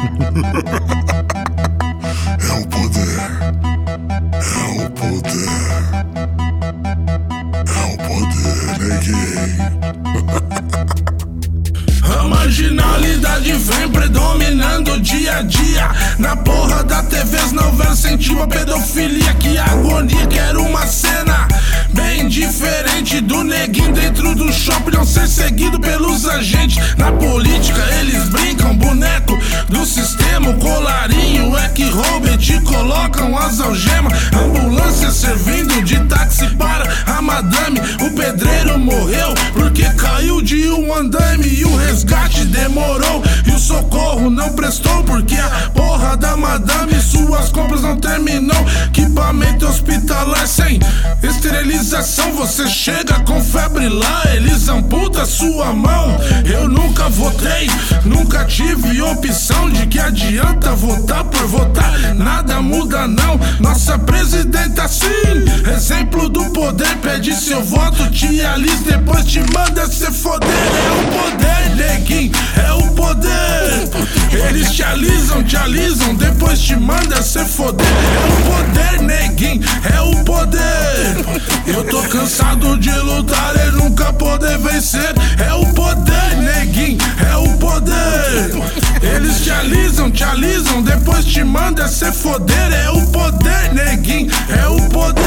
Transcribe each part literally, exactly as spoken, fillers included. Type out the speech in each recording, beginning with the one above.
É o poder. É o poder. É o poder, neguinho. A marginalidade vem predominando dia a dia. Na porra da T V, as novelas incentivam a pedofilia. Que agonia, quero uma cena bem diferente do neguinho dentro do shopping não ser seguido pelos agentes. Na política eles brincam, boneco do sistema. O colarinho é que rouba e te colocam as algemas. Ambulância servindo de táxi para a madame. O pedreiro morreu porque caiu de um andaime. E o resgate demorou e o socorro não prestou porque a porra da madame suas compras não terminou. Equipamento hospitalar sem esterilização. Você chega com febre lá, eles amputam sua mão. Eu nunca votei, nunca tive opção. De que adianta votar por votar? Nada muda não. Nossa presidenta sim, exemplo do poder. Pede seu voto, te alisa, depois te manda se foder. É o poder, neguinho, é o poder. Eles te alisam, te alisam, depois te manda se foder. É o poder, neguinho, é o poder. Eu tô cansado de lutar e nunca poder vencer. É o poder, neguinho, é o poder. Eles te alisam, te alisam, depois te manda se foder. É o poder, neguinho, é o poder.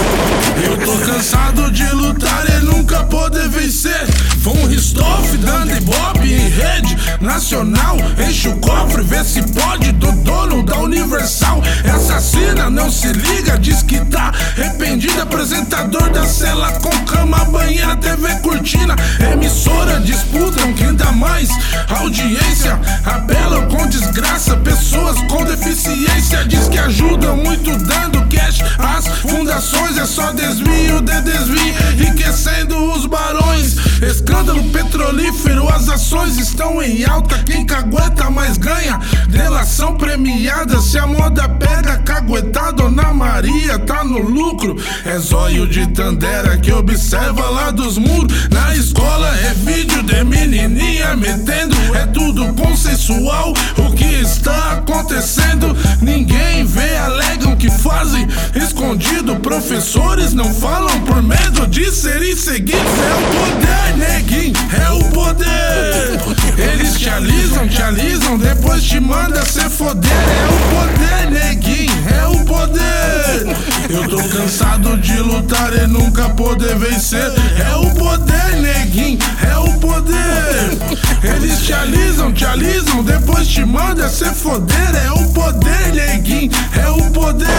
Eu tô cansado de lutar e nunca poder vencer. Von Ristoff dando ibope em rede nacional. Enche o cofre, vê se pode, do dono da Universal. Assassina, não se liga, diz que tá arrependido. Apresentador da cela com cama, banheira, T V cortina. Emissora disputam quem dá mais audiência. Apelam com desgraça, pessoas com deficiência. Diz que ajudam muito dando cash às fundações. É só desvio de desvio, enriquecendo os barões. Escândalo petrolífero, as ações estão em alta. Quem cagueta mais ganha, delação premiada. Se a moda pega, caguetar, Dona Maria tá no lucro. É zóio de Tandera que observa lá dos muros. Na escola é vídeo de menininha metendo. É tudo consensual o que está acontecendo. Ninguém vê, alegam que fazem escondido. Professores não falam por medo de serem seguidos. É o poder, neguinho, é o poder. Eles te alisam, te alisam, depois te manda se foder. É o poder, neguinho, é o poder. Eu tô cansado de lutar e nunca poder vencer. É o poder, neguinho, é o poder. Eles te alisam, te alisam, depois te manda se foder. É o poder, neguinho, é o poder.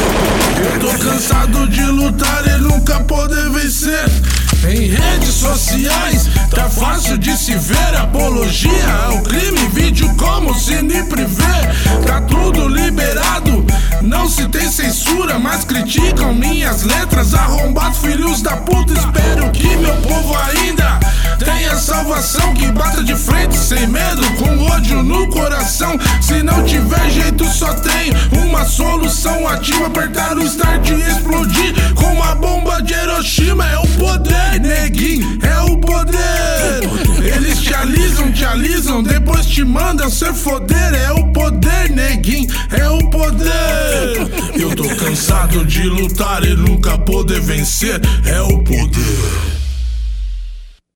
Eu tô cansado de lutar e nunca poder vencer. Em redes sociais tá fácil de se ver apologia ao crime, vídeo como cine privê. Tá tudo liberado, não se tem censura, mas criticam minhas letras. Arrombados filhos da puta, espero que meu povo ainda tenha salvação. Que bata de frente sem medo, com ódio no coração. Se não tiver jeito só tem uma solução ativa. Apertar o start e explodir com uma bomba de Hiroshima. É o poder, neguinho, é o poder. Eles te alisam, te alisam, depois te mandam se foder. É o poder, neguinho, é o poder. Eu tô cansado de lutar e nunca poder vencer. É o poder.